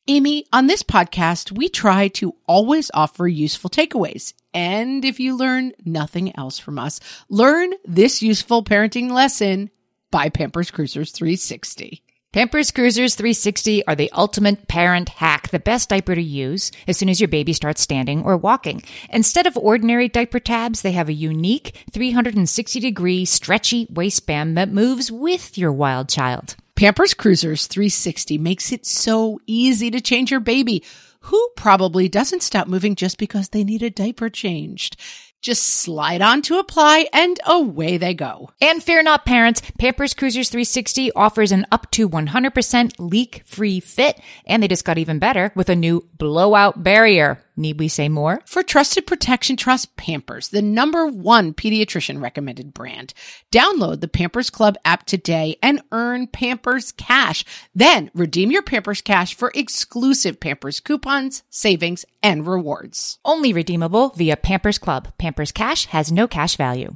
Amy, on this podcast, we try to always offer useful takeaways. And if you learn nothing else from us, learn this useful parenting lesson by Pampers Cruisers 360. Pampers Cruisers 360 are the ultimate parent hack, the best diaper to use as soon as your baby starts standing or walking. Instead of ordinary diaper tabs, they have a unique 360-degree stretchy waistband that moves with your wild child. Pampers Cruisers 360 makes it so easy to change your baby, who probably doesn't stop moving just because they need a diaper changed. Just slide on to apply and away they go. And fear not, parents, Pampers Cruisers 360 offers an up to 100% leak-free fit, and they just got even better with a new blowout barrier. Need we say more? For trusted protection, trust Pampers, the #1 pediatrician recommended brand. Download the Pampers Club app today and earn Pampers Cash. Then redeem your Pampers Cash for exclusive Pampers coupons, savings, and rewards. Only redeemable via Pampers Club. Pampers Cash has no cash value.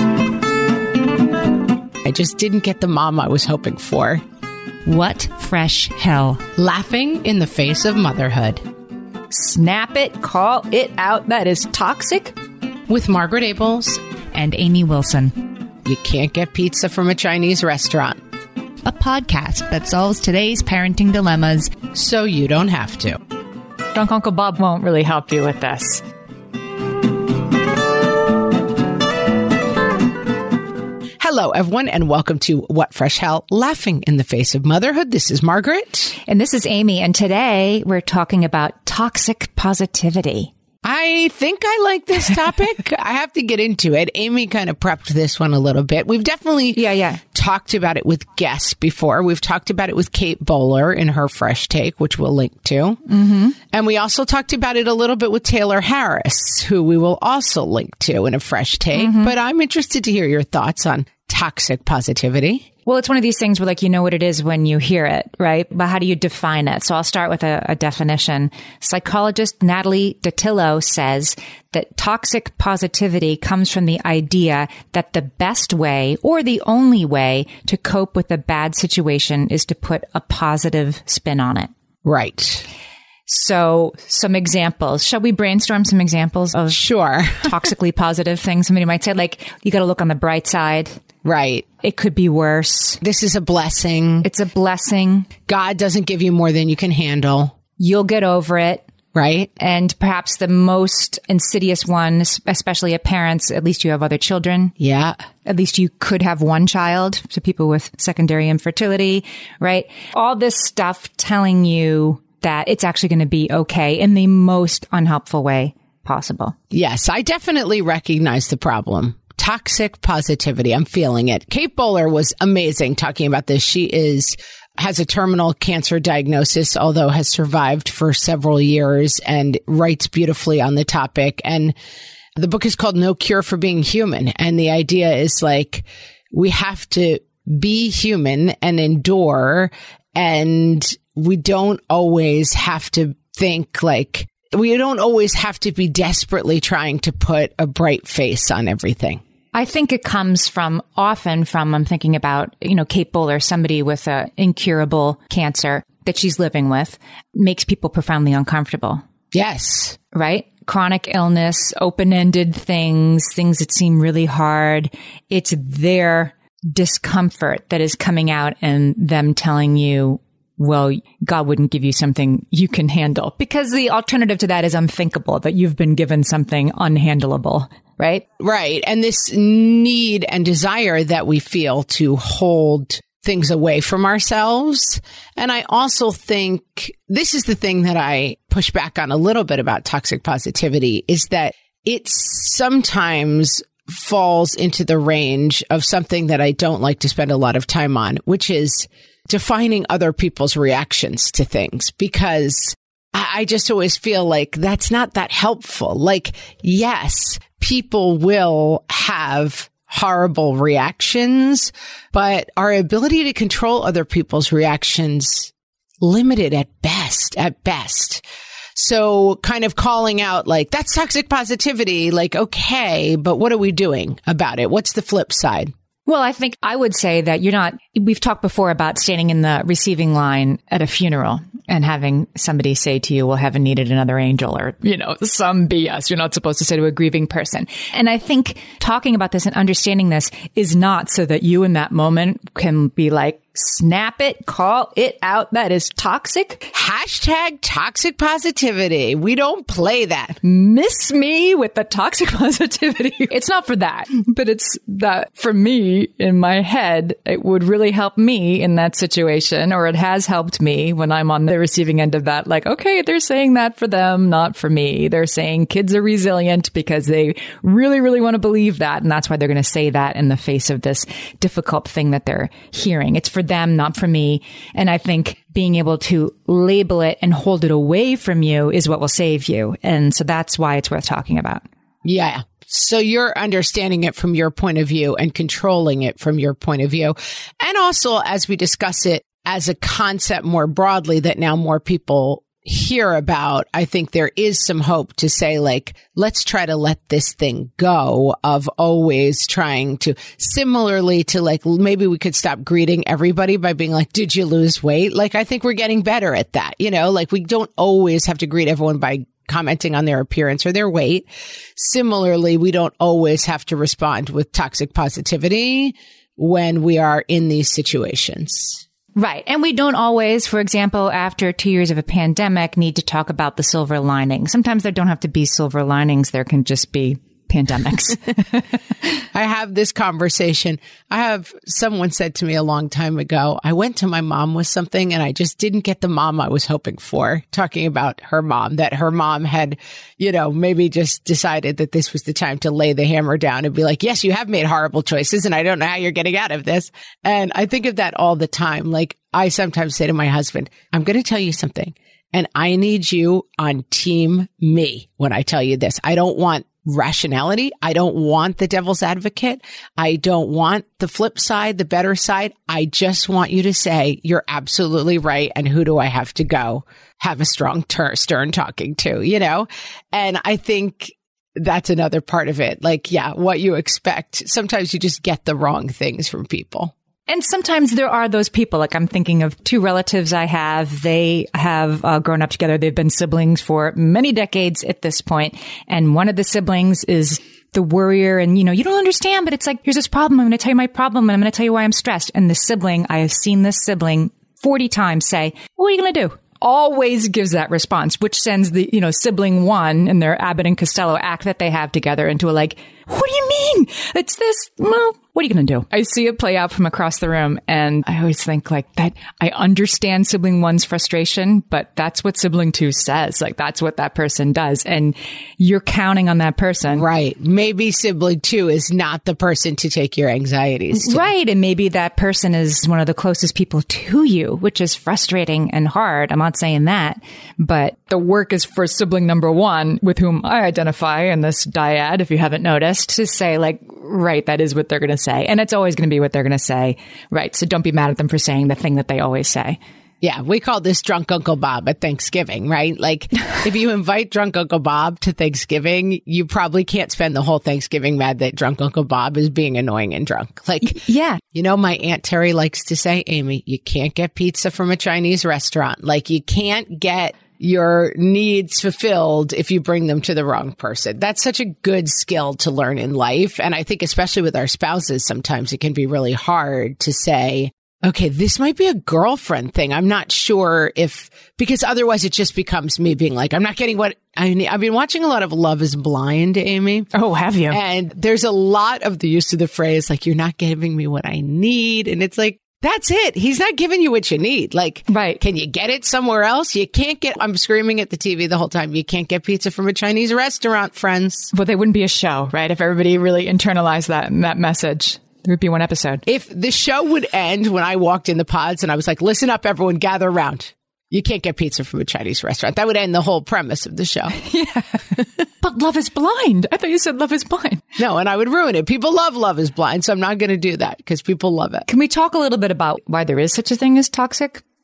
I just didn't get the mom I was hoping for. What fresh hell? Laughing in the face of motherhood. Snap it, call it out. That is toxic. With Margaret Abels and Amy Wilson. You can't get pizza from a Chinese restaurant. A podcast that solves today's parenting dilemmas so you don't have to. Drunk Uncle Bob won't really help you with this. Hello, everyone, and welcome to What Fresh Hell, Laughing in the Face of Motherhood. This is Margaret. And this is Amy. And today we're talking about toxic positivity. I think I like this topic. I have to get into it. Amy kind of prepped this one a little bit. We've definitely talked about it with guests before. We've talked about it with Kate Bowler in her Fresh Take, which we'll link to. Mm-hmm. And we also talked about it a little bit with Taylor Harris, who we will also link to in a Fresh Take. Mm-hmm. But I'm interested to hear your thoughts on toxic positivity. Well, it's one of these things where, like, you know what it is when you hear it, right? But how do you define it? So I'll start with a definition. Psychologist Natalie Datillo says that toxic positivity comes from the idea that the best way or the only way to cope with a bad situation is to put a positive spin on it. Right. So some examples. Shall we brainstorm some examples of toxically positive things? Somebody might say, like, you got to look on the bright side. Right. It could be worse. This is a blessing. It's a blessing. God doesn't give you more than you can handle. You'll get over it. Right. And perhaps the most insidious one, especially at parents, at least you have other children. Yeah. At least you could have one child. So people with secondary infertility, right? All this stuff telling you that it's actually going to be okay in the most unhelpful way possible. Yes, I definitely recognize the problem. Toxic positivity. I'm feeling it. Kate Bowler was amazing talking about this. She has a terminal cancer diagnosis, although has survived for several years and writes beautifully on the topic. And the book is called No Cure for Being Human. And the idea is, like, we have to be human and endure, and we don't always have to think like, we don't always have to be desperately trying to put a bright face on everything. I think it comes often from, I'm thinking about, Kate Bowler, somebody with an incurable cancer that she's living with, makes people profoundly uncomfortable. Yes. Right? Chronic illness, open-ended things that seem really hard. It's their discomfort that is coming out and them telling you, well, God wouldn't give you something you can handle, because the alternative to that is unthinkable, that you've been given something unhandleable. Right? Right. And this need and desire that we feel to hold things away from ourselves. And I also think this is the thing that I push back on a little bit about toxic positivity, is that it sometimes falls into the range of something that I don't like to spend a lot of time on, which is defining other people's reactions to things, because I just always feel like that's not that helpful. Like, yes, people will have horrible reactions, but our ability to control other people's reactions limited at best. So kind of calling out, like, that's toxic positivity, like, okay, but what are we doing about it? What's the flip side? Well, I think I would say that we've talked before about standing in the receiving line at a funeral and having somebody say to you, well, heaven needed another angel, or, some BS you're not supposed to say to a grieving person. And I think talking about this and understanding this is not so that you in that moment can be like, snap it, call it out. That is toxic. Hashtag toxic positivity. We don't play that. Miss me with the toxic positivity. It's not for that, but it's that for me in my head, it would really help me in that situation, or it has helped me when I'm on the receiving end of that. Like, okay, they're saying that for them, not for me. They're saying kids are resilient because they really, really want to believe that. And that's why they're going to say that in the face of this difficult thing that they're hearing. It's for them, not for me. And I think being able to label it and hold it away from you is what will save you. And so that's why it's worth talking about. Yeah. So you're understanding it from your point of view and controlling it from your point of view. And also, as we discuss it as a concept more broadly that now more people hear about, I think there is some hope to say, like, let's try to let this thing go of always trying to, similarly to like, maybe we could stop greeting everybody by being like, did you lose weight? Like, I think we're getting better at that. Like we don't always have to greet everyone by commenting on their appearance or their weight. Similarly, we don't always have to respond with toxic positivity when we are in these situations. Right. And we don't always, for example, after 2 years of a pandemic, need to talk about the silver lining. Sometimes there don't have to be silver linings. There can just be pandemics. I have this conversation. Someone said to me a long time ago, I went to my mom with something and I just didn't get the mom I was hoping for, talking about her mom, that her mom had, maybe just decided that this was the time to lay the hammer down and be like, yes, you have made horrible choices and I don't know how you're getting out of this. And I think of that all the time. Like I sometimes say to my husband, I'm going to tell you something and I need you on team me when I tell you this. I don't want rationality. I don't want the devil's advocate. I don't want the flip side, the better side. I just want you to say, you're absolutely right. And who do I have to go have a strong, stern talking to, And I think that's another part of it. Like, yeah, what you expect. Sometimes you just get the wrong things from people. And sometimes there are those people, like I'm thinking of two relatives I have. They have grown up together. They've been siblings for many decades at this point. And one of the siblings is the worrier and, you don't understand, but it's like, here's this problem. I'm going to tell you my problem and I'm going to tell you why I'm stressed. And the sibling, I have seen this sibling 40 times say, what are you going to do? Always gives that response, which sends the, sibling one in their Abbott and Costello act that they have together into a like, what do you mean? It's this. Well, what are you going to do? I see it play out from across the room. And I always think like that. I understand sibling one's frustration, but that's what sibling two says. Like that's what that person does. And you're counting on that person. Right. Maybe sibling two is not the person to take your anxieties to. Right. And maybe that person is one of the closest people to you, which is frustrating and hard. I'm not saying that, but the work is for sibling number one, with whom I identify in this dyad, if you haven't noticed, to say like, right, that is what they're going to say. And it's always going to be what they're going to say. Right. So don't be mad at them for saying the thing that they always say. Yeah. We call this drunk Uncle Bob at Thanksgiving, right? Like if you invite drunk Uncle Bob to Thanksgiving, you probably can't spend the whole Thanksgiving mad that drunk Uncle Bob is being annoying and drunk. Like, yeah. My Aunt Terry likes to say, Amy, you can't get pizza from a Chinese restaurant. Like you can't get your needs fulfilled if you bring them to the wrong person. That's such a good skill to learn in life. And I think especially with our spouses, sometimes it can be really hard to say, okay, this might be a girlfriend thing. I'm not sure because otherwise it just becomes me being like, I'm not getting what I need. I've been watching a lot of Love is Blind, Amy. Oh, have you? And there's a lot of the use of the phrase, like, you're not giving me what I need. And it's like, that's it. He's not giving you what you need. Like, right. Can you get it somewhere else? You can't I'm screaming at the TV the whole time. You can't get pizza from a Chinese restaurant, friends. Well, they wouldn't be a show, right? If everybody really internalized that message. There would be one episode. If the show would end when I walked in the pods and I was like, listen up, everyone, gather around. You can't get pizza from a Chinese restaurant. That would end the whole premise of the show. Yeah. But Love is Blind. I thought you said Love is Blind. No, and I would ruin it. People love Love is Blind, so I'm not going to do that because people love it. Can we talk a little bit about why there is such a thing as toxic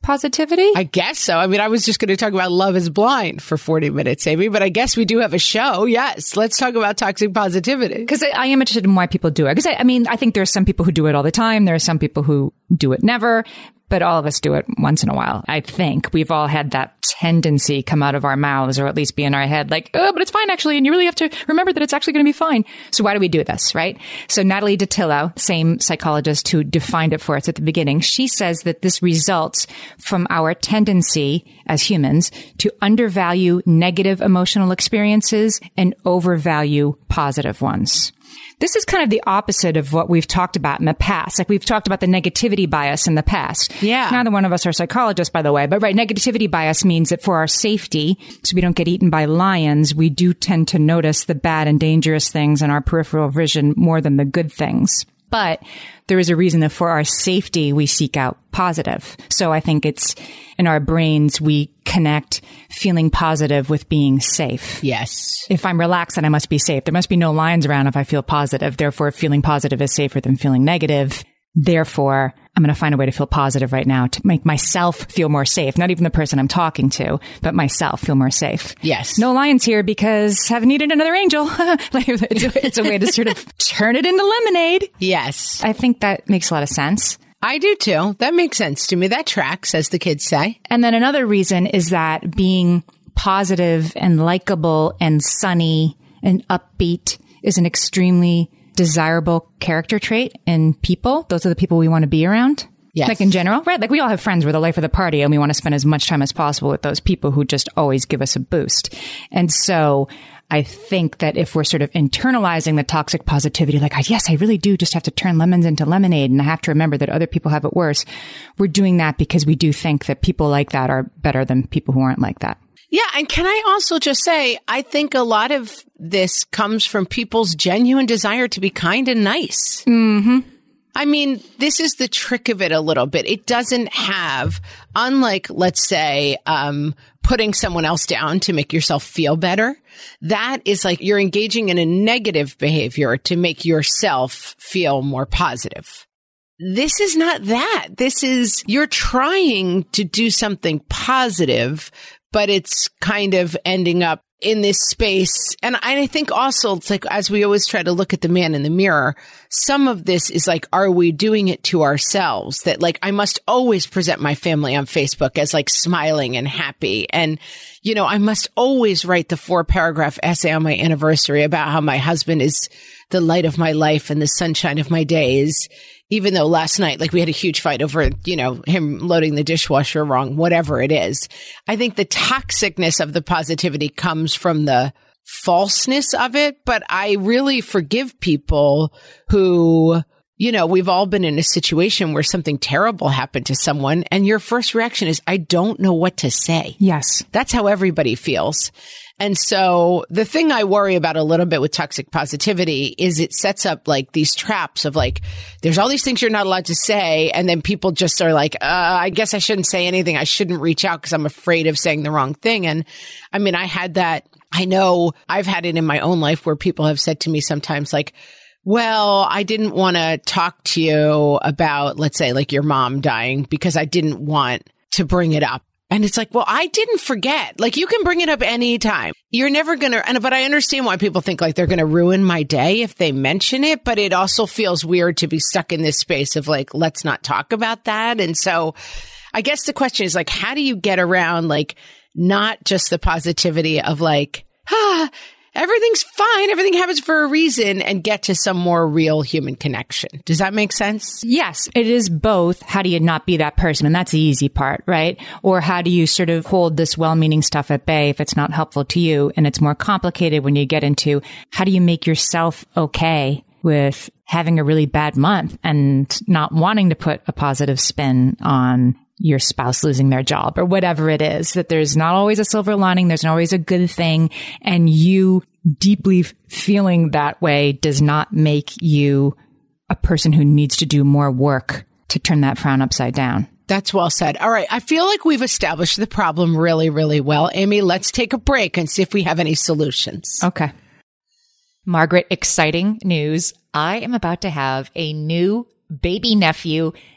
positivity? I guess so. I mean, I was just going to talk about Love is Blind for 40 minutes, Amy, but I guess we do have a show. Yes. Let's talk about toxic positivity. Because I am interested in why people do it. Because I think there are some people who do it all the time. There are some people who do it never. But all of us do it once in a while. I think we've all had that tendency come out of our mouths, or at least be in our head like, oh, but it's fine actually. And you really have to remember that it's actually going to be fine. So why do we do this, right? So Natalie Dattilo, same psychologist who defined it for us at the beginning, she says that this results from our tendency as humans to undervalue negative emotional experiences and overvalue positive ones. This is kind of the opposite of what we've talked about in the past. Like we've talked about the negativity bias in the past. Yeah. Neither one of us are psychologists, by the way. But right, negativity bias means that for our safety, so we don't get eaten by lions, we do tend to notice the bad and dangerous things in our peripheral vision more than the good things. But there is a reason that for our safety, we seek out positive. So I think it's in our brains, we connect feeling positive with being safe. Yes. If I'm relaxed, then I must be safe. There must be no lions around if I feel positive. Therefore, feeling positive is safer than feeling negative. Therefore, I'm going to find a way to feel positive right now to make myself feel more safe. Not even the person I'm talking to, but myself feel more safe. Yes. No lions here because haven't needed another angel. It's a way to sort of turn it into lemonade. Yes. I think that makes a lot of sense. I do too. That makes sense to me. That tracks, as the kids say. And then another reason is that being positive and likable and sunny and upbeat is an extremely desirable character trait in people. Those are the people we want to be around. Yes. Like in general, right? Like we all have friends who are the life of the party and we want to spend as much time as possible with those people who just always give us a boost. And so I think that if we're sort of internalizing the toxic positivity, like, yes, I really do just have to turn lemons into lemonade and I have to remember that other people have it worse. We're doing that because we do think that people like that are better than people who aren't like that. Yeah. And can I also just say, I think a lot of this comes from people's genuine desire to be kind and nice. Mm-hmm. I mean, this is the trick of it a little bit. It doesn't have, unlike, let's say, putting someone else down to make yourself feel better. That is like you're engaging in a negative behavior to make yourself feel more positive. This is not that. This is you're trying to do something positive, but it's kind of ending up in this space. And I think also it's like, as we always try to look at the man in the mirror, some of this is like, are we doing it to ourselves? That like, I must always present my family on Facebook as like smiling and happy. And, you know, I must always write the 4-paragraph essay on my anniversary about how my husband is the light of my life and the sunshine of my days. Even though last night, like we had a huge fight over, you know, him loading the dishwasher wrong, whatever it is. I think the toxicness of the positivity comes from the falseness of it. But I really forgive people who, you know, we've all been in a situation where something terrible happened to someone and your first reaction is, I don't know what to say. Yes. That's how everybody feels. And so the thing I worry about a little bit with toxic positivity is it sets up like these traps of like, there's all these things you're not allowed to say. And then people just are like, I guess I shouldn't say anything. I shouldn't reach out because I'm afraid of saying the wrong thing. And I mean, I had that. I know I've had it in my own life where people have said to me sometimes like, well, I didn't want to talk to you about, let's say, like your mom dying because I didn't want to bring it up. And it's like, well, I didn't forget. Like, you can bring it up anytime. You're never going to, but I understand why people think like they're going to ruin my day if they mention it. But it also feels weird to be stuck in this space of like, let's not talk about that. And so I guess the question is like, how do you get around like not just the positivity of like, everything's fine, everything happens for a reason, and get to some more real human connection. Does that make sense? Yes, it is both. How do you not be that person? And that's the easy part, right? Or how do you sort of hold this well-meaning stuff at bay if it's not helpful to you? And it's more complicated when you get into how do you make yourself okay with having a really bad month and not wanting to put a positive spin on your spouse losing their job or whatever it is, that there's not always a silver lining. There's not always a good thing. And you deeply feeling that way does not make you a person who needs to do more work to turn that frown upside down. That's well said. All right. I feel like we've established the problem really, really well. Amy, let's take a break and see if we have any solutions. Okay. Margaret, exciting news. I am about to have a new baby nephew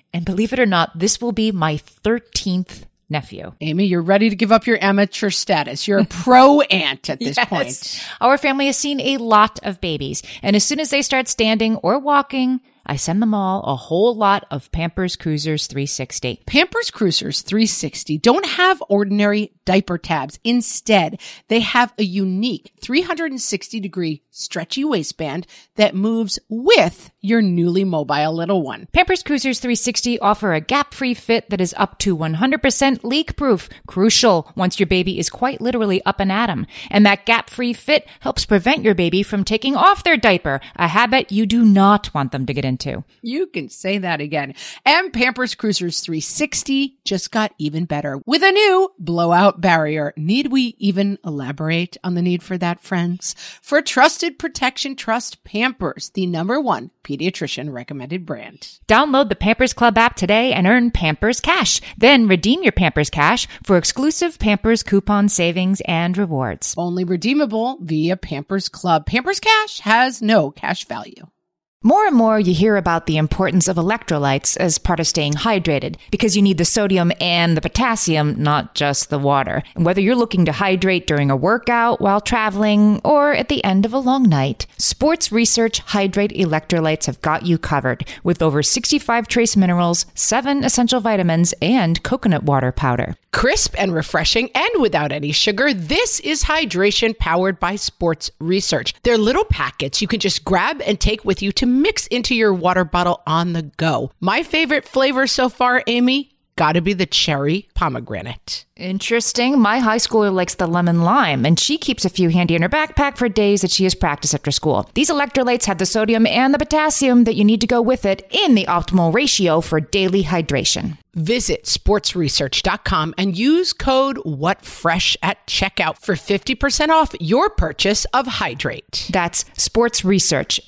And believe it or not, this will be my 13th nephew. Amy, you're ready to give up your amateur status. You're a pro aunt at this point. Our family has seen a lot of babies. And as soon as they start standing or walking, I send them all a whole lot of Pampers Cruisers 360. Pampers Cruisers 360 don't have ordinary diaper tabs. Instead, they have a unique 360-degree stretchy waistband that moves with your newly mobile little one. Pampers Cruisers 360 offer a gap-free fit that is up to 100% leak-proof. Crucial once your baby is quite literally up and at 'em. And that gap-free fit helps prevent your baby from taking off their diaper, a habit you do not want them to get into. You can say that again. And Pampers Cruisers 360 just got even better with a new blowout barrier. Need we even elaborate on the need for that, friends? For trusted protection, trust Pampers, the #1 pediatrician recommended brand. Download the Pampers Club app today and earn Pampers Cash. Then redeem your Pampers Cash for exclusive Pampers coupon savings and rewards. Only redeemable via Pampers Club. Pampers Cash has no cash value. More and more you hear about the importance of electrolytes as part of staying hydrated because you need the sodium and the potassium, not just the water. And whether you're looking to hydrate during a workout, while traveling, or at the end of a long night, Sports Research Hydrate Electrolytes have got you covered with over 65 trace minerals, 7 essential vitamins, and coconut water powder. Crisp and refreshing and without any sugar, this is hydration powered by Sports Research. They're little packets you can just grab and take with you to mix into your water bottle on the go. My favorite flavor so far, Amy, gotta be the cherry pomegranate. Interesting. My high schooler likes the lemon lime, and she keeps a few handy in her backpack for days that she has practice after school. These electrolytes have the sodium and the potassium that you need to go with it in the optimal ratio for daily hydration. Visit sportsresearch.com and use code WhatFresh at checkout for 50% off your purchase of Hydrate. That's Sports Research,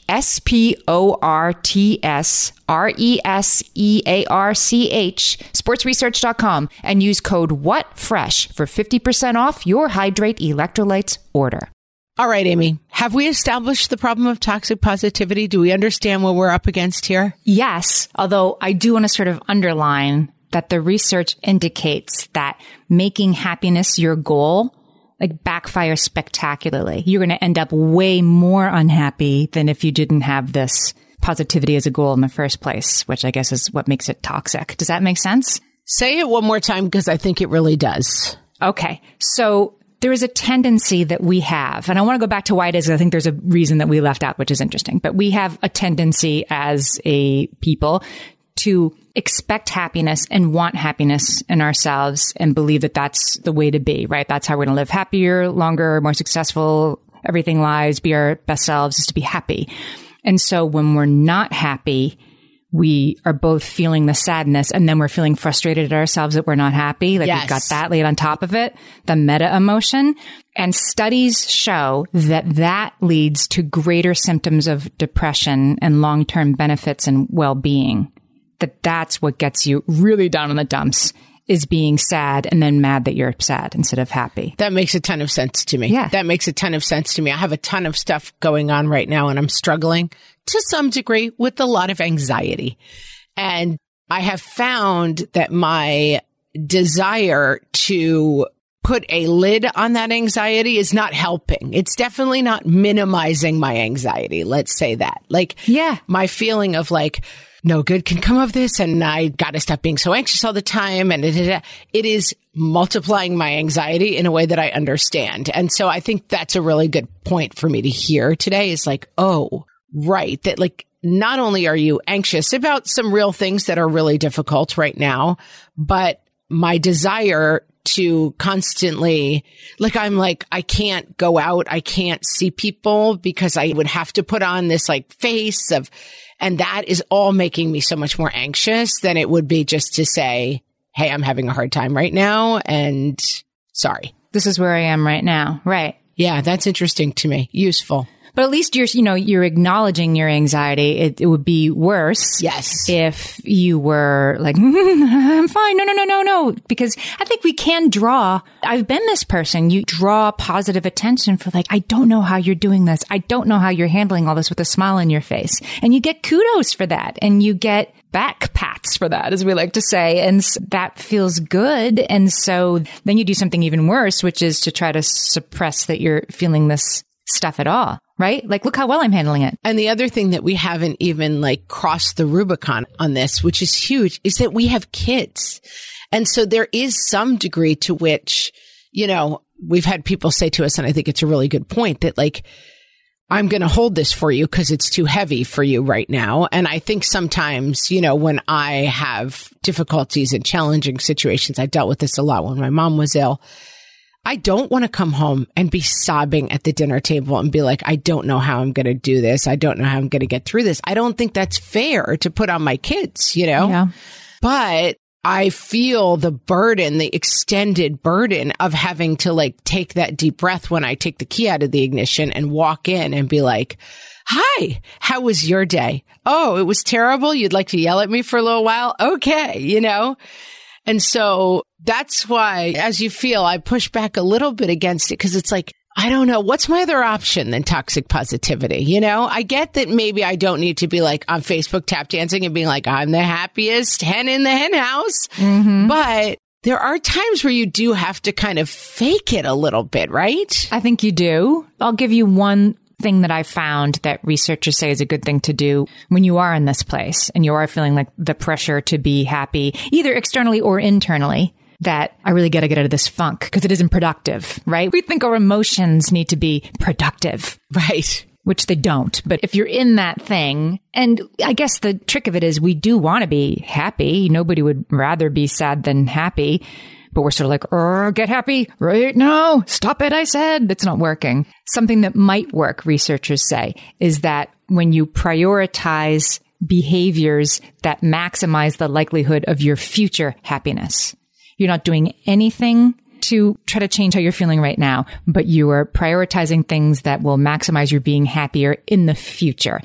SportsResearch, sportsresearch.com, and use code WhatFresh for 50% off your Hydrate electrolytes order. All right, Amy, have we established the problem of toxic positivity? Do we understand what we're up against here? Yes, although I do want to sort of underline that the research indicates that making happiness your goal backfires spectacularly. You're going to end up way more unhappy than if you didn't have this positivity as a goal in the first place, which I guess is what makes it toxic. Does that make sense? Say it one more time because I think it really does. Okay. So there is a tendency that we have, and I want to go back to why it is. I think there's a reason that we left out, which is interesting, but we have a tendency as a people to expect happiness and want happiness in ourselves and believe that that's the way to be, right? That's how we're going to live happier, longer, more successful, everything lies, be our best selves, is to be happy. And so when we're not happy, we are both feeling the sadness and then we're feeling frustrated at ourselves that we're not happy. We've got that laid on top of it, the meta emotion. And studies show that that leads to greater symptoms of depression and long-term benefits and well-being. That's what gets you really down in the dumps, is being sad and then mad that you're sad instead of happy. That makes a ton of sense to me. Yeah. That makes a ton of sense to me. I have a ton of stuff going on right now and I'm struggling to some degree with a lot of anxiety. And I have found that my desire to put a lid on that anxiety is not helping. It's definitely not minimizing my anxiety. Let's say that. My feeling of no good can come of this, and I got to stop being so anxious all the time. And it is multiplying my anxiety in a way that I understand. And so I think that's a really good point for me to hear today is oh, right. That not only are you anxious about some real things that are really difficult right now, but my desire to constantly, I can't go out. I can't see people because I would have to put on this face of, and that is all making me so much more anxious than it would be just to say, hey, I'm having a hard time right now. And sorry. This is where I am right now. Right. Yeah, that's interesting to me. Useful. But at least you're acknowledging your anxiety. It would be worse. Yes. If you were like, I'm fine. No. Because I think we can I've been this person. You draw positive attention for like, I don't know how you're doing this. I don't know how you're handling all this with a smile on your face. And you get kudos for that. And you get back pats for that, as we like to say. And that feels good. And so then you do something even worse, which is to try to suppress that you're feeling this stuff at all, right? Like, look how well I'm handling it. And the other thing that we haven't even like crossed the Rubicon on this, which is huge, is that we have kids. And so there is some degree to which, we've had people say to us, and I think it's a really good point, that like, I'm going to hold this for you because it's too heavy for you right now. And I think sometimes, when I have difficulties in challenging situations, I dealt with this a lot when my mom was ill. I don't want to come home and be sobbing at the dinner table and be like, I don't know how I'm going to do this. I don't know how I'm going to get through this. I don't think that's fair to put on my kids, Yeah. But I feel the burden, the extended burden of having to like take that deep breath when I take the key out of the ignition and walk in and be like, hi, how was your day? Oh, it was terrible. You'd like to yell at me for a little while? Okay, And so that's why, as you feel, I push back a little bit against it because it's like, I don't know. What's my other option than toxic positivity? I get that maybe I don't need to be like on Facebook tap dancing and being like, I'm the happiest hen in the hen house. Mm-hmm. But there are times where you do have to kind of fake it a little bit, right? I think you do. I'll give you one thing that I found that researchers say is a good thing to do when you are in this place and you are feeling like the pressure to be happy, either externally or internally. That I really got to get out of this funk because it isn't productive, right? We think our emotions need to be productive. Right. Which they don't. But if you're in that thing, and I guess the trick of it is we do want to be happy. Nobody would rather be sad than happy. But we're sort of like, get happy right now. Stop it, I said. It's not working. Something that might work, researchers say, is that when you prioritize behaviors that maximize the likelihood of your future happiness. You're not doing anything to try to change how you're feeling right now, but you are prioritizing things that will maximize your being happier in the future.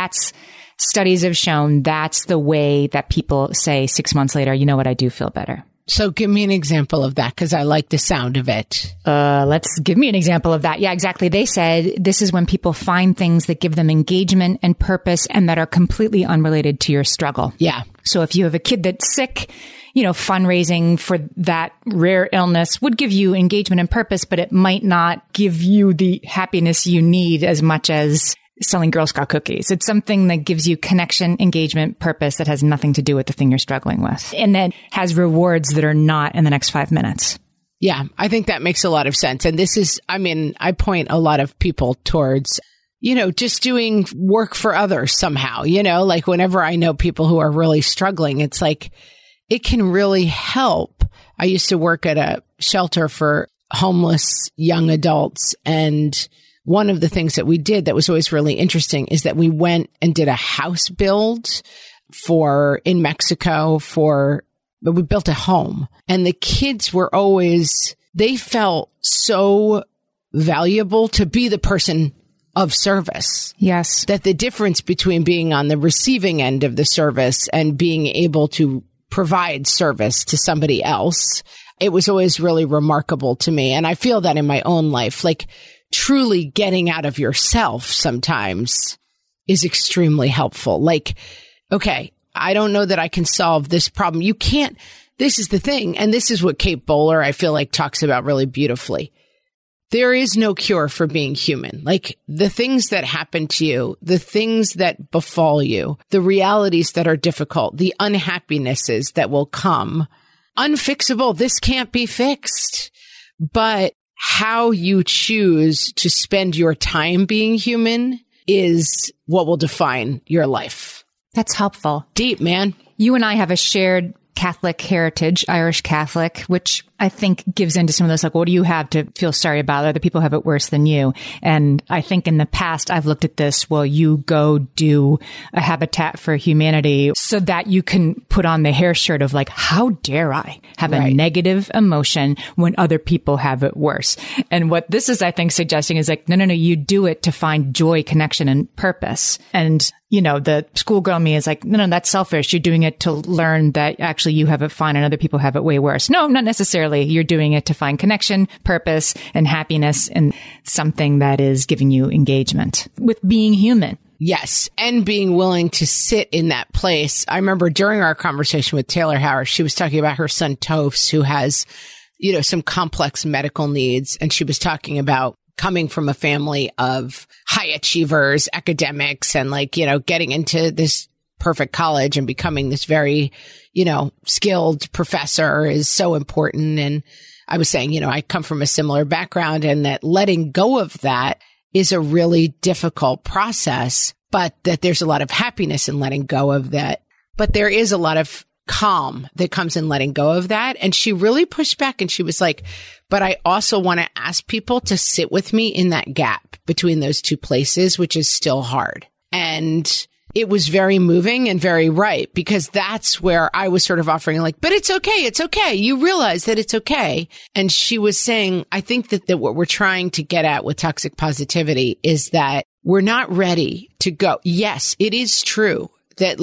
Studies have shown that's the way that people say 6 months later, you know what, I do feel better. So give me an example of that because I like the sound of it. Let's give me an example of that. Yeah, exactly. They said this is when people find things that give them engagement and purpose and that are completely unrelated to your struggle. Yeah. So if you have a kid that's sick, fundraising for that rare illness would give you engagement and purpose, but it might not give you the happiness you need as much as selling Girl Scout cookies. It's something that gives you connection, engagement, purpose that has nothing to do with the thing you're struggling with. And then has rewards that are not in the next 5 minutes. Yeah, I think that makes a lot of sense. And this is, I point a lot of people towards, just doing work for others somehow, like whenever I know people who are really struggling, it's like, it can really help. I used to work at a shelter for homeless young adults. And one of the things that we did that was always really interesting is that we went and did a house build in Mexico but we built a home. And the kids were they felt so valuable to be the person of service. Yes. That the difference between being on the receiving end of the service and being able to provide service to somebody else, it was always really remarkable to me. And I feel that in my own life, like truly getting out of yourself sometimes is extremely helpful. Like, okay, I don't know that I can solve this problem. You can't. This is the thing. And this is what Kate Bowler, I feel like, talks about really beautifully. There is no cure for being human. Like the things that happen to you, the things that befall you, the realities that are difficult, the unhappinesses that will come, unfixable. This can't be fixed. But how you choose to spend your time being human is what will define your life. That's helpful. Deep, man. You and I have a shared Catholic heritage, Irish Catholic, which I think gives into some of those, like, what do you have to feel sorry about? Other people have it worse than you. And I think in the past, I've looked at this, well, you go do a Habitat for Humanity so that you can put on the hair shirt of like, how dare I have a negative emotion when other people have it worse? And what this is, I think, suggesting is like, no, you do it to find joy, connection, and purpose. And the schoolgirl me is like, no, that's selfish. You're doing it to learn that actually you have it fine and other people have it way worse. No, not necessarily. You're doing it to find connection, purpose, and happiness, and something that is giving you engagement with being human. Yes. And being willing to sit in that place. I remember during our conversation with Taylor Harris, she was talking about her son, Tofs, who has, some complex medical needs. And she was talking about coming from a family of high achievers, academics, and getting into this perfect college and becoming this very, skilled professor is so important. And I was saying, I come from a similar background, and that letting go of that is a really difficult process, but that there's a lot of happiness in letting go of that. But there is a lot of calm that comes in letting go of that. And she really pushed back, and she was like, but I also want to ask people to sit with me in that gap between those two places, which is still hard. And it was very moving and very right, because that's where I was sort of offering like, but it's okay. It's okay. You realize that it's okay. And she was saying, I think that what we're trying to get at with toxic positivity is that we're not ready to go. Yes, it is true that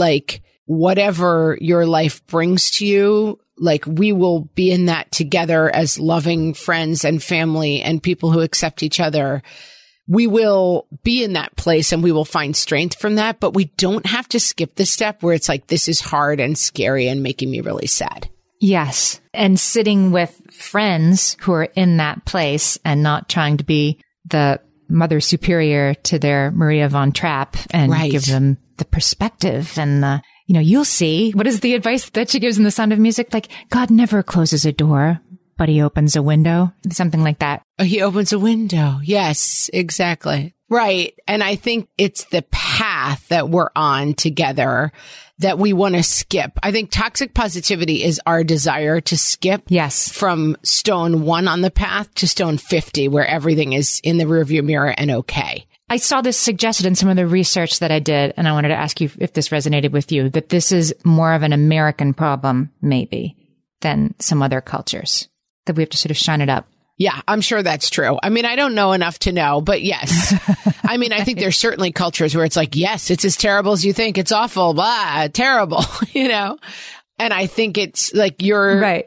whatever your life brings to you, we will be in that together as loving friends and family and people who accept each other. We will be in that place and we will find strength from that, but we don't have to skip the step where it's like, this is hard and scary and making me really sad. Yes. And sitting with friends who are in that place and not trying to be the mother superior to their Maria von Trapp and give them the perspective and the, you'll see. What is the advice that she gives in The Sound of Music? Like, God never closes a door, but he opens a window, something like that. He opens a window. Yes, exactly. Right. And I think it's the path that we're on together that we want to skip. I think toxic positivity is our desire to skip from stone 1 on the path to stone 50, where everything is in the rearview mirror and okay. I saw this suggested in some of the research that I did, and I wanted to ask you if this resonated with you, that this is more of an American problem, maybe, than some other cultures, that we have to sort of shine it up. Yeah, I'm sure that's true. I mean, I don't know enough to know, but yes. I mean, I think there's certainly cultures where it's like, yes, it's as terrible as you think. It's awful, blah, terrible, And I think it's like your,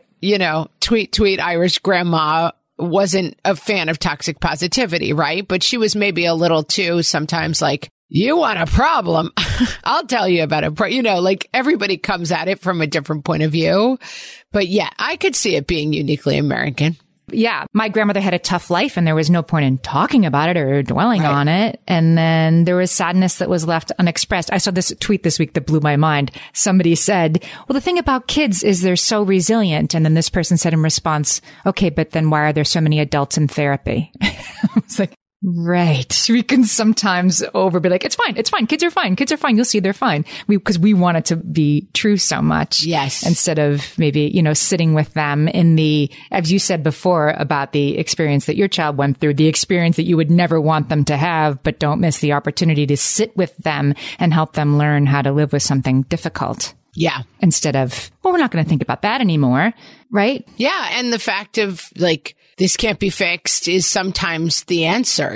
tweet Irish grandma wasn't a fan of toxic positivity, right? But she was maybe a little too sometimes like, you want a problem? I'll tell you about it. Everybody comes at it from a different point of view. But yeah, I could see it being uniquely American. Yeah. My grandmother had a tough life and there was no point in talking about it or dwelling on it. And then there was sadness that was left unexpressed. I saw this tweet this week that blew my mind. Somebody said, well, the thing about kids is they're so resilient. And then this person said in response, okay, but then why are there so many adults in therapy? I was like, right. We can sometimes be like, it's fine. Kids are fine. You'll see they're fine. Because we want it to be true so much. Yes. Instead of maybe, sitting with them in as you said before about the experience that your child went through, the experience that you would never want them to have, but don't miss the opportunity to sit with them and help them learn how to live with something difficult. Yeah. Instead of, well, we're not going to think about that anymore. Right? Yeah. And the fact of this can't be fixed is sometimes the answer,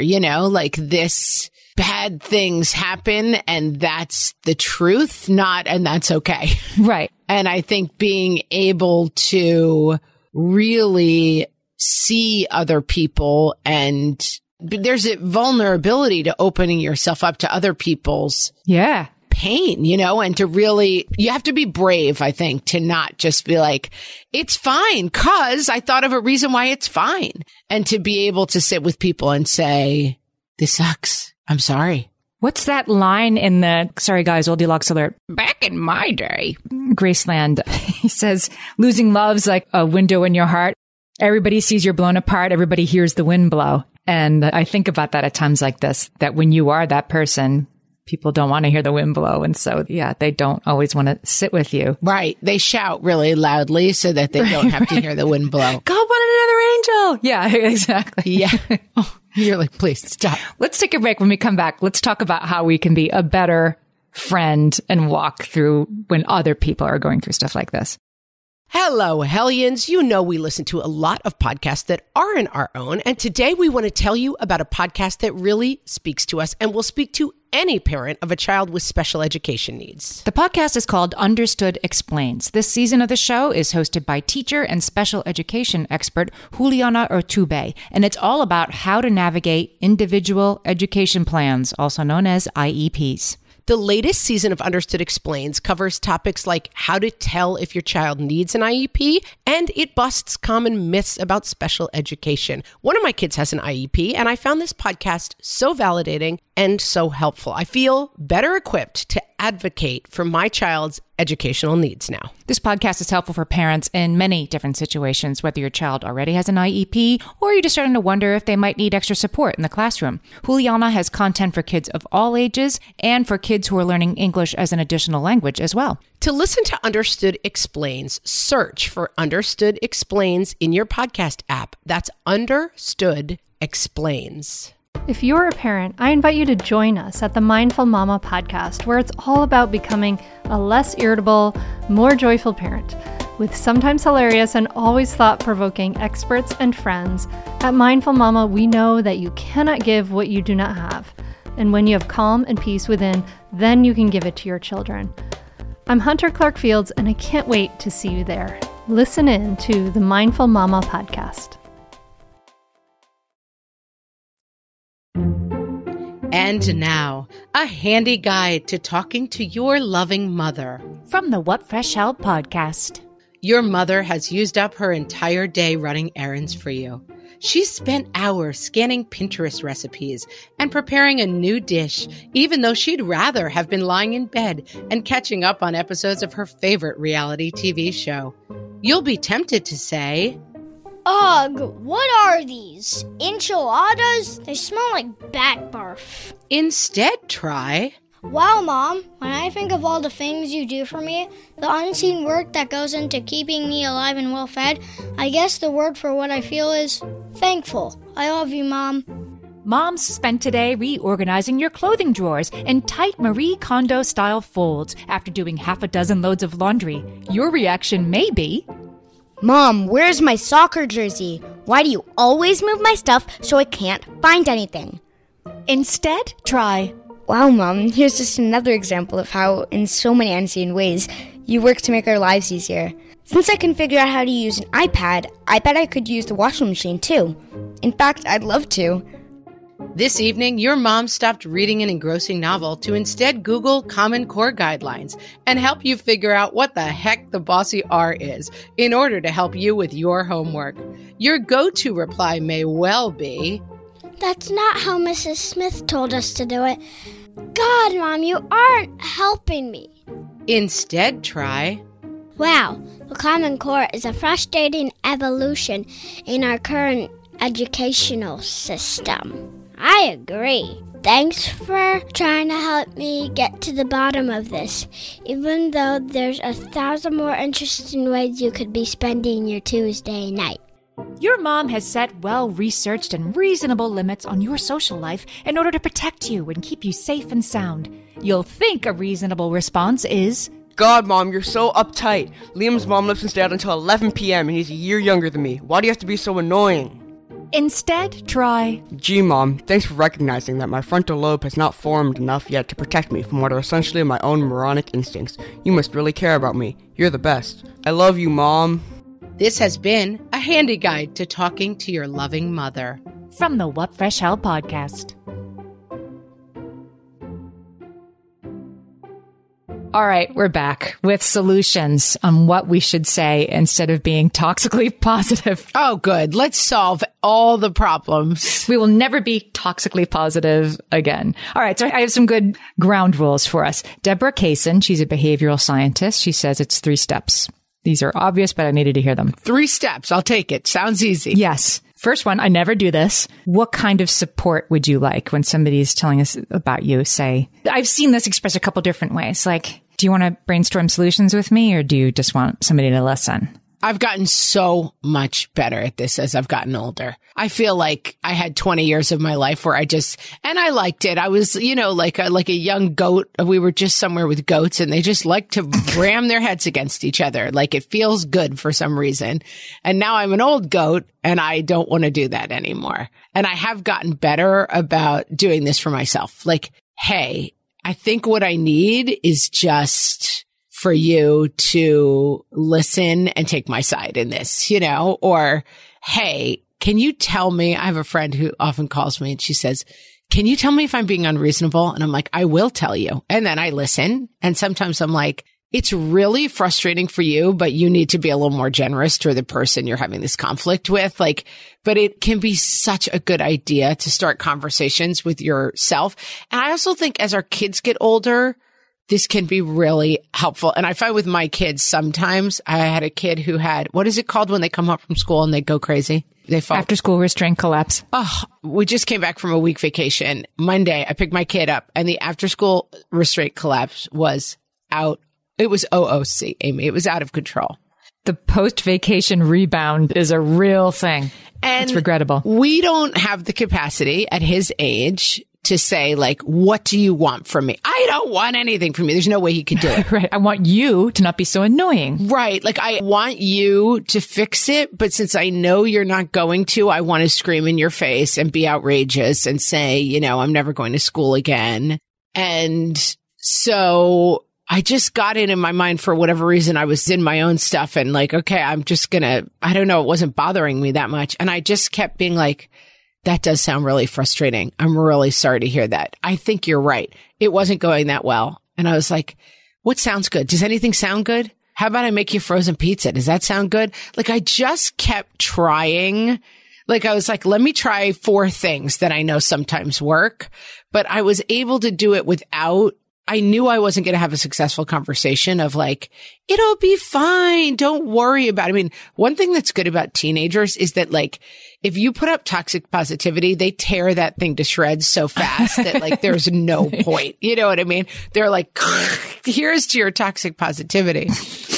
this bad things happen and that's the truth, and that's okay. Right. And I think being able to really see other people, and there's a vulnerability to opening yourself up to other people's pain, and to really, you have to be brave, I think, to not just be like, it's fine, 'cause I thought of a reason why it's fine. And to be able to sit with people and say, this sucks. I'm sorry. What's that line in the, sorry guys, Goldilocks alert, back in my day, Graceland? He says, losing love's like a window in your heart. Everybody sees you're blown apart. Everybody hears the wind blow. And I think about that at times like this, that when you are that person people don't want to hear the wind blow. And so, yeah, they don't always want to sit with you. Right. They shout really loudly so that they don't have to hear the wind blow. God wanted another angel. Yeah, exactly. Yeah. You're like, please stop. Let's take a break. When we come back, let's talk about how we can be a better friend and walk through when other people are going through stuff like this. Hello, Hellions. You know we listen to a lot of podcasts that aren't our own, and today we want to tell you about a podcast that really speaks to us and will speak to any parent of a child with special education needs. The podcast is called Understood Explains. This season of the show is hosted by teacher and special education expert Juliana Urtubey, and it's all about how to navigate individual education plans, also known as IEPs. The latest season of Understood Explains covers topics like how to tell if your child needs an IEP, and it busts common myths about special education. One of my kids has an IEP, and I found this podcast so validating and so helpful. I feel better equipped to advocate for my child's educational needs now. This podcast is helpful for parents in many different situations, whether your child already has an IEP or you're just starting to wonder if they might need extra support in the classroom. Juliana has content for kids of all ages and for kids who are learning English as an additional language as well. To listen to Understood Explains, search for Understood Explains in your podcast app. That's Understood Explains. If you're a parent, I invite you to join us at the Mindful Mama podcast, where it's all about becoming a less irritable, more joyful parent. With sometimes hilarious and always thought-provoking experts and friends, at Mindful Mama, we know that you cannot give what you do not have. And when you have calm and peace within, then you can give it to your children. I'm Hunter Clark Fields, and I can't wait to see you there. Listen in to the Mindful Mama podcast. And now, a handy guide to talking to your loving mother. From the What Fresh Hell podcast. Your mother has used up her entire day running errands for you. She's spent hours scanning Pinterest recipes and preparing a new dish, even though she'd rather have been lying in bed and catching up on episodes of her favorite reality TV show. You'll be tempted to say, Ugh, what are these? Enchiladas? They smell like bat barf. Instead, try, Wow, Mom, when I think of all the things you do for me, the unseen work that goes into keeping me alive and well fed, I guess the word for what I feel is thankful. I love you, Mom. Moms spent today reorganizing your clothing drawers in tight Marie Kondo-style folds after doing half a dozen loads of laundry. Your reaction may be, Mom, where's my soccer jersey? Why do you always move my stuff so I can't find anything? Instead, try, Wow, Mom, here's just another example of how, in so many unseen ways, you work to make our lives easier. Since I can figure out how to use an iPad, I bet I could use the washing machine too. In fact, I'd love to. This evening, your mom stopped reading an engrossing novel to instead Google Common Core guidelines and help you figure out what the heck the bossy R is in order to help you with your homework. Your go-to reply may well be, That's not how Mrs. Smith told us to do it. God, Mom, you aren't helping me. Instead, try, Wow, the Common Core is a frustrating evolution in our current educational system. I agree. Thanks for trying to help me get to the bottom of this, even though there's 1,000 more interesting ways you could be spending your Tuesday night. Your mom has set well-researched and reasonable limits on your social life in order to protect you and keep you safe and sound. You'll think a reasonable response is, God, Mom, you're so uptight. Liam's mom lives and stays out until 11 p.m. and he's a year younger than me. Why do you have to be so annoying? Instead, try, Gee, Mom, thanks for recognizing that my frontal lobe has not formed enough yet to protect me from what are essentially my own moronic instincts. You must really care about me. You're the best. I love you, Mom. This has been a handy guide to talking to your loving mother. from the What Fresh Hell podcast. All right, we're back with solutions on what we should say instead of being toxically positive. Oh, good. Let's solve all the problems. We will never be toxically positive again. All right, so I have some good ground rules for us. Deborah Kaysen, she's a behavioral scientist. She says it's 3 steps. These are obvious, but I needed to hear them. 3 steps. I'll take it. Sounds easy. Yes. First one, I never do this. What kind of support would you like when somebody's telling us about you? Say, I've seen this expressed a couple different ways. Like, do you want to brainstorm solutions with me, or do you just want somebody to listen? I've gotten so much better at this as I've gotten older. I feel like I had 20 years of my life where and I liked it. I was, like a young goat. We were just somewhere with goats and they just like to ram their heads against each other. Like it feels good for some reason. And now I'm an old goat and I don't want to do that anymore. And I have gotten better about doing this for myself. Like, hey, I think what I need is just for you to listen and take my side in this, or, hey, can you tell me, I have a friend who often calls me and she says, can you tell me if I'm being unreasonable? And I'm like, I will tell you. And then I listen. And sometimes I'm like, it's really frustrating for you, but you need to be a little more generous to the person you're having this conflict with. But it can be such a good idea to start conversations with yourself. And I also think as our kids get older, this can be really helpful. And I find with my kids, sometimes I had a kid who had, what is it called when they come home from school and they go crazy? They fall. After school restraint collapse. Oh, we just came back from a week vacation. Monday, I picked my kid up and the after school restraint collapse was out. It was OOC, Amy. It was out of control. The post-vacation rebound is a real thing. And it's regrettable. We don't have the capacity at his age to say, like, what do you want from me? I don't want anything from you. There's no way he could do it. Right. I want you to not be so annoying. Right. Like, I want you to fix it. But since I know you're not going to, I want to scream in your face and be outrageous and say, I'm never going to school again. And so I just got it in my mind for whatever reason. I was in my own stuff and like, okay, I'm just I don't know. It wasn't bothering me that much. And I just kept being like, that does sound really frustrating. I'm really sorry to hear that. I think you're right. It wasn't going that well. And I was like, what sounds good? Does anything sound good? How about I make you frozen pizza? Does that sound good? Like I just kept trying. Like I was like, let me try 4 things that I know sometimes work, but I was able to do it without, I knew I wasn't going to have a successful conversation of like, it'll be fine. Don't worry about it. I mean, one thing that's good about teenagers is that like, if you put up toxic positivity, they tear that thing to shreds so fast that like, there's no point. You know what I mean? They're like, here's to your toxic positivity.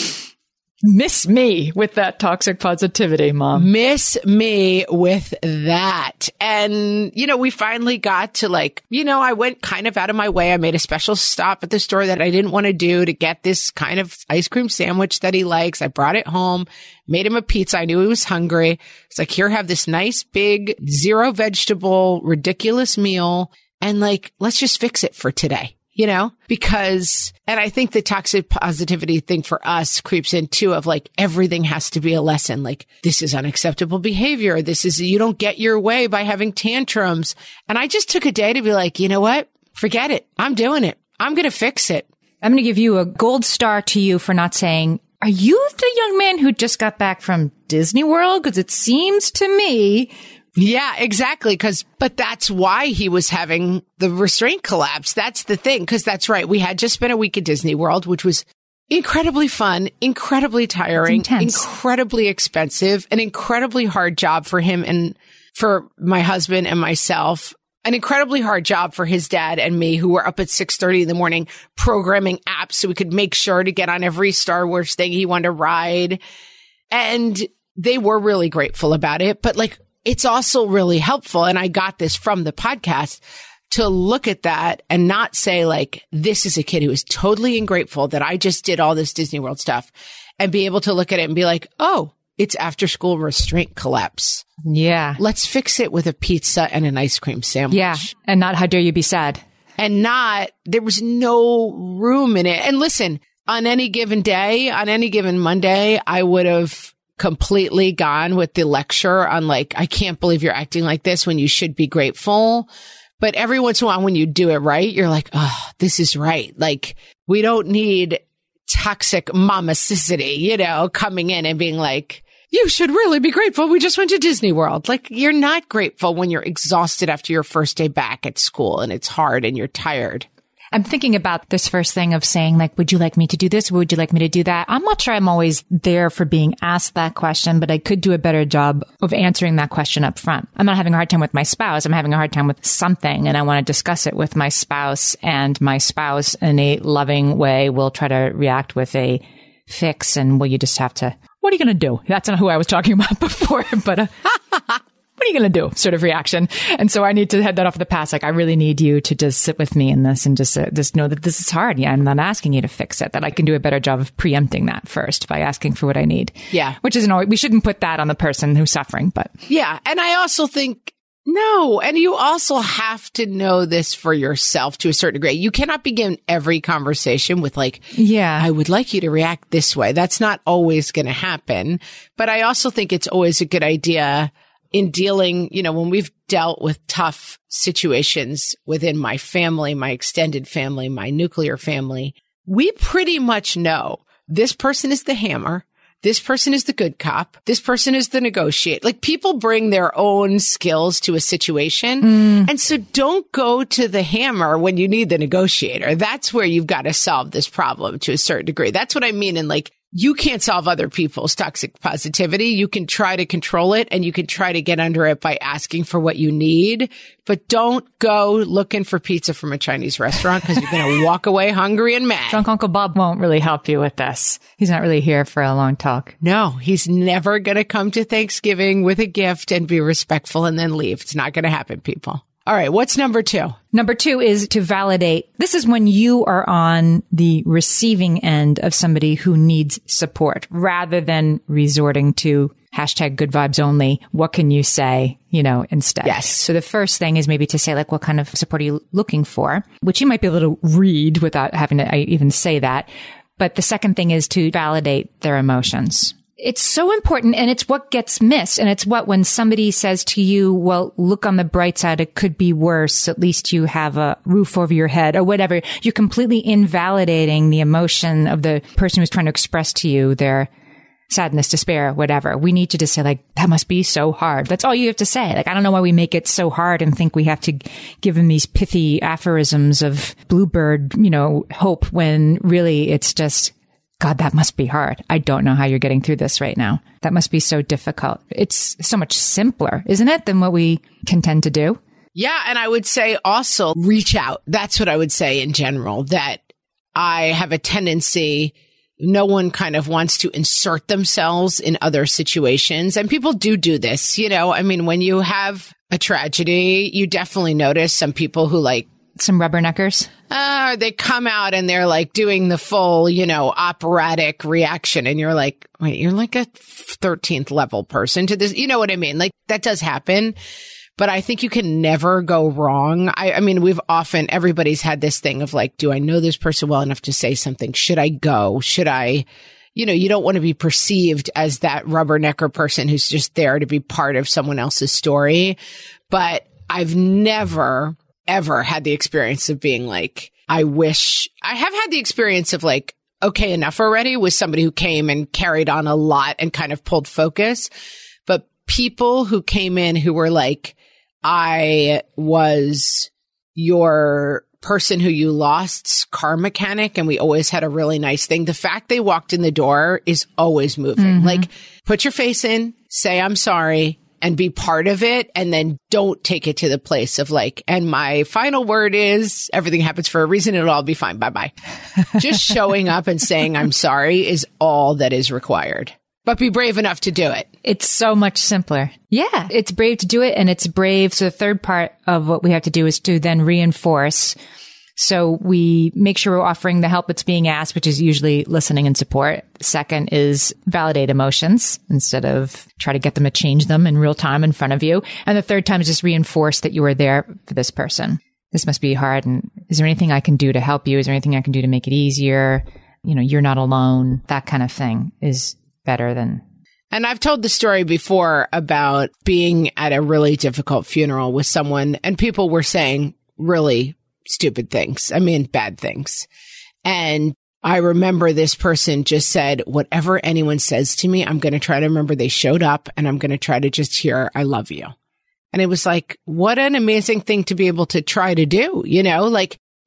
Miss me with that toxic positivity, Mom. Miss me with that. And, we finally got to like, I went kind of out of my way. I made a special stop at the store that I didn't want to do to get this kind of ice cream sandwich that he likes. I brought it home, made him a pizza. I knew he was hungry. It's like, here, have this nice big 0 vegetable, ridiculous meal. And like, let's just fix it for today. Because, and I think the toxic positivity thing for us creeps in too of like, everything has to be a lesson. Like, this is unacceptable behavior. You don't get your way by having tantrums. And I just took a day to be like, you know what? Forget it. I'm doing it. I'm going to fix it. I'm going to give you a gold star to you for not saying, are you the young man who just got back from Disney World? Because it seems to me. Yeah, exactly. But that's why he was having the restraint collapse. That's the thing. Because that's right. We had just spent a week at Disney World, which was incredibly fun, incredibly tiring, incredibly expensive, an incredibly hard job for him and for my husband and myself. An incredibly hard job for his dad and me, who were up at 6:30 in the morning programming apps so we could make sure to get on every Star Wars thing he wanted to ride. And they were really grateful about it. But like, it's also really helpful. And I got this from the podcast to look at that and not say like, this is a kid who is totally ungrateful that I just did all this Disney World stuff, and be able to look at it and be like, oh, it's after school restraint collapse. Yeah. Let's fix it with a pizza and an ice cream sandwich. Yeah. And not, how dare you be sad? And not, there was no room in it. And listen, on any given day, on any given Monday, I would have completely gone with the lecture on like, I can't believe you're acting like this when you should be grateful. But every once in a while, when you do it right, you're like, oh, this is right. Like, we don't need toxic mamacicity, coming in and being like, you should really be grateful. We just went to Disney World. Like, you're not grateful when you're exhausted after your first day back at school and it's hard and you're tired. I'm thinking about this first thing of saying, like, would you like me to do this? Would you like me to do that? I'm not sure I'm always there for being asked that question, but I could do a better job of answering that question up front. I'm not having a hard time with my spouse. I'm having a hard time with something, and I want to discuss it with my spouse, and my spouse in a loving way will try to react with a fix, and well, you just have to, what are you going to do? That's not who I was talking about before, but what are you going to do sort of reaction. And so I need to head that off the pass. Like, I really need you to just sit with me in this and just know that this is hard. Yeah, I'm not asking you to fix it, that I can do a better job of preempting that first by asking for what I need. Yeah. Which isn't always, we shouldn't put that on the person who's suffering, but. Yeah. And I also think, no. And you also have to know this for yourself to a certain degree. You cannot begin every conversation with like, yeah, I would like you to react this way. That's not always going to happen. But I also think it's always a good idea in dealing, when we've dealt with tough situations within my family, my extended family, my nuclear family, we pretty much know this person is the hammer. This person is the good cop. This person is the negotiator. Like, people bring their own skills to a situation. And so don't go to the hammer when you need the negotiator. That's where you've got to solve this problem to a certain degree. That's what I mean. And like, you can't solve other people's toxic positivity. You can try to control it, and you can try to get under it by asking for what you need, but don't go looking for pizza from a Chinese restaurant because you're going to walk away hungry and mad. Drunk Uncle Bob won't really help you with this. He's not really here for a long talk. No, he's never going to come to Thanksgiving with a gift and be respectful and then leave. It's not going to happen, people. All right. What's number 2? Number 2 is to validate. This is when you are on the receiving end of somebody who needs support rather than resorting to #good vibes only. What can you say, instead? Yes. So the first thing is maybe to say, like, what kind of support are you looking for? Which you might be able to read without having to even say that. But the second thing is to validate their emotions. It's so important, and it's what gets missed. And it's when somebody says to you, well, look on the bright side, it could be worse. At least you have a roof over your head or whatever. You're completely invalidating the emotion of the person who's trying to express to you their sadness, despair, whatever. We need to just say, like, that must be so hard. That's all you have to say. Like, I don't know why we make it so hard and think we have to give them these pithy aphorisms of bluebird, hope, when really it's just, God, that must be hard. I don't know how you're getting through this right now. That must be so difficult. It's so much simpler, isn't it, than what we can tend to do? Yeah. And I would say also reach out. That's what I would say in general, that I have a tendency, no one kind of wants to insert themselves in other situations. And people do this, when you have a tragedy, you definitely notice some people who some rubberneckers. They come out and they're like doing the full, operatic reaction. And you're like, wait, you're like a 13th level person to this. You know what I mean? Like, that does happen. But I think you can never go wrong. I mean, everybody's had this thing of like, do I know this person well enough to say something? Should I go? Should I, you don't want to be perceived as that rubbernecker person who's just there to be part of someone else's story. But I've never ever had the experience of being like, I have had the experience of like, okay, enough already, with somebody who came and carried on a lot and kind of pulled focus. But people who came in who were like, I was your person who you lost's car mechanic, and we always had a really nice thing. The fact they walked in the door is always moving. Mm-hmm. Like, put your face in, say, I'm sorry, and be part of it. And then don't take it to the place of like, and my final word is everything happens for a reason. It'll all be fine. Bye-bye. Just showing up and saying, I'm sorry is all that is required. But be brave enough to do it. It's so much simpler. Yeah. It's brave to do it. And it's brave. So the third part of what we have to do is to then reinforce. So we make sure we're offering the help that's being asked, which is usually listening and support. Second is validate emotions instead of try to get them to change them in real time in front of you. And the third time is just reinforce that you are there for this person. This must be hard. And is there anything I can do to help you? Is there anything I can do to make it easier? You're not alone. That kind of thing is better than. And I've told the story before about being at a really difficult funeral with someone, and people were saying really stupid things. I mean, bad things. And I remember this person just said, whatever anyone says to me, I'm going to try to remember they showed up, and I'm going to try to just hear, I love you. And it was like, what an amazing thing to be able to try to do. Like,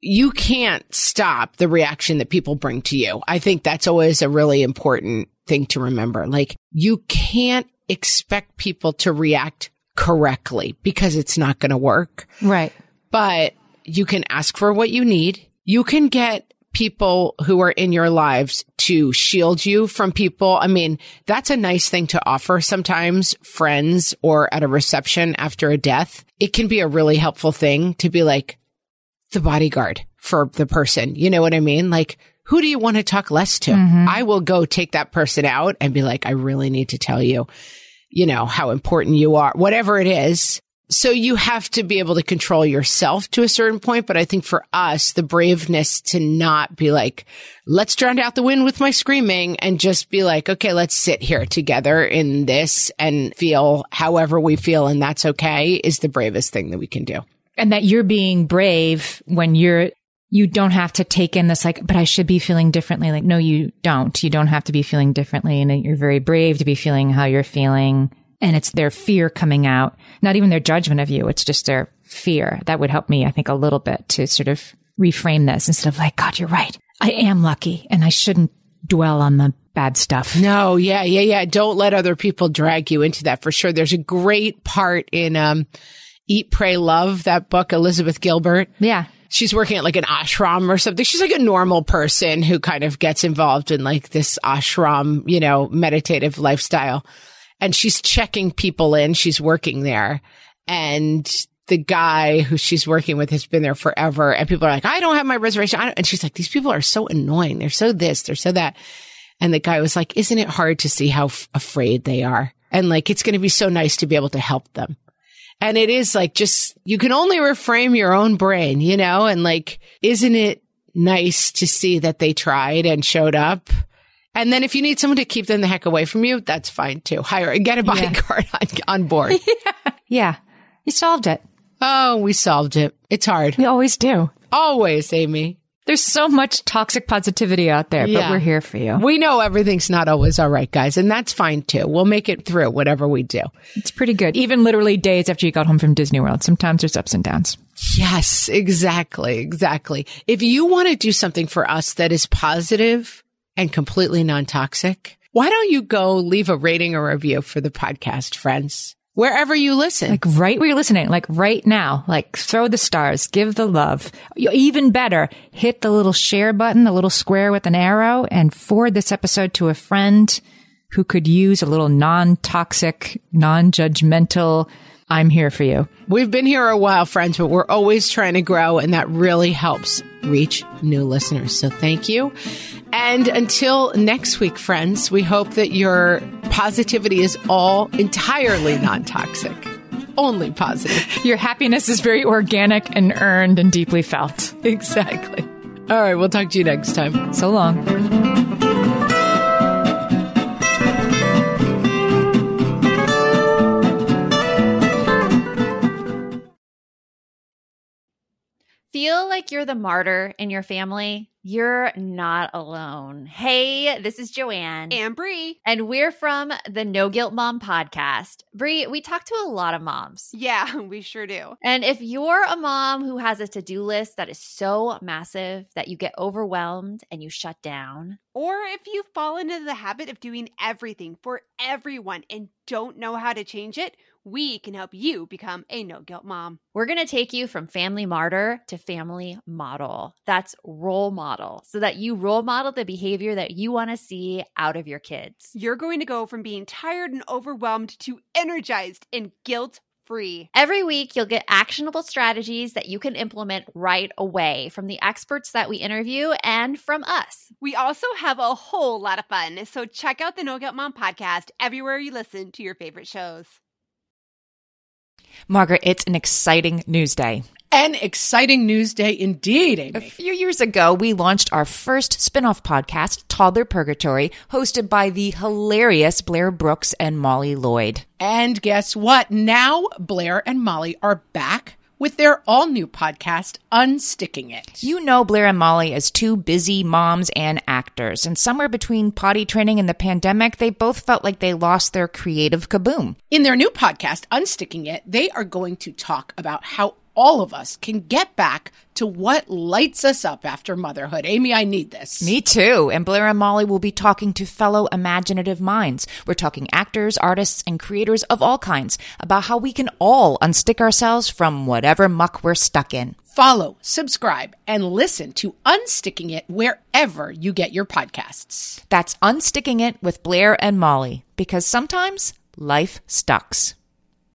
you can't stop the reaction that people bring to you. I think that's always a really important thing to remember. Like, you can't expect people to react correctly because it's not going to work. Right. But you can ask for what you need. You can get people who are in your lives to shield you from people. I mean, that's a nice thing to offer sometimes, friends or at a reception after a death. It can be a really helpful thing to be like the bodyguard for the person. You know what I mean? Like, who do you want to talk less to? I will go take that person out and be like, I really need to tell you, you know, how important you are, whatever it is. So you have to be able to control yourself to a certain point. But I think for us, the braveness to not be like, let's drown out the wind with my screaming, and just be like, okay, let's sit here together in this and feel however we feel. And that's okay, is the bravest thing that we can do. And that you're being brave when you don't have to take in this like, but I should be feeling differently. Like, no, you don't. You don't have to be feeling differently. And you're very brave to be feeling how you're feeling. And it's their fear coming out, not even their judgment of you. It's just their fear. That would help me, I think, a little bit to sort of reframe this instead of like, God, you're right. I am lucky and I shouldn't dwell on the bad stuff. No. Yeah. Don't let other people drag you into that, for sure. There's a great part in, Eat, Pray, Love, that book, Elizabeth Gilbert. Yeah. She's working at like an ashram or something. She's like a normal person who kind of gets involved in like this ashram, you know, meditative lifestyle. And she's checking people in. She's working there. And the guy who she's working with has been there forever. And people are like, I don't have my reservation. And she's like, these people are so annoying. They're so this, they're so that. And the guy was like, isn't it hard to see how afraid they are? And like, it's going to be so nice to be able to help them. And it is like, just, you can only reframe your own brain, you know, and like, isn't it nice to see that they tried and showed up? And then if you need someone to keep them the heck away from you, that's fine too. Get a bodyguard on board. Yeah. You solved it. Oh, we solved it. It's hard. We always do. Always, Amy. There's so much toxic positivity out there, but we're here for you. We know everything's not always all right, guys, and that's fine too. We'll make it through whatever we do. It's pretty good. Even literally days after you got home from Disney World, sometimes there's ups and downs. Yes, exactly. If you want to do something for us that is positive and completely non-toxic, why don't you go leave a rating or review for the podcast, friends? Wherever you listen. Like right where you're listening, like right now, like throw the stars, give the love. Even better, hit the little share button, the little square with an arrow, and forward this episode to a friend who could use a little non-toxic, non-judgmental, I'm here for you. We've been here a while, friends, but we're always trying to grow, and that really helps reach new listeners. So thank you. And until next week, friends, we hope that your positivity is all entirely non-toxic. Only positive. Your happiness is very organic and earned and deeply felt. Exactly. All right, we'll talk to you next time. So long. Feel like you're the martyr in your family? You're not alone. Hey, this is Joanne. And Bree. And we're from the No Guilt Mom podcast. Bree, we talk to a lot of moms. Yeah, we sure do. And if you're a mom who has a to-do list that is so massive that you get overwhelmed and you shut down, or if you've fallen into the habit of doing everything for everyone and don't know how to change it, we can help you become a no-guilt mom. We're going to take you from family martyr to family model. That's role model, so that you role model the behavior that you want to see out of your kids. You're going to go from being tired and overwhelmed to energized and guilt-free. Every week, you'll get actionable strategies that you can implement right away from the experts that we interview and from us. We also have a whole lot of fun, so check out the No Guilt Mom podcast everywhere you listen to your favorite shows. Margaret, it's an exciting news day. An exciting news day indeed, Amy. A few years ago, we launched our first spin-off podcast, Toddler Purgatory, hosted by the hilarious Blair Brooks and Molly Lloyd. And guess what? Now Blair and Molly are back with their all-new podcast, Unsticking It. You know Blair and Molly as two busy moms and actors, and somewhere between potty training and the pandemic, they both felt like they lost their creative kaboom. In their new podcast, Unsticking It, they are going to talk about how all of us can get back to what lights us up after motherhood. Amy, I need this. Me too. And Blair and Molly will be talking to fellow imaginative minds. We're talking actors, artists, and creators of all kinds about how we can all unstick ourselves from whatever muck we're stuck in. Follow, subscribe, and listen to Unsticking It wherever you get your podcasts. That's Unsticking It with Blair and Molly, because sometimes life stucks.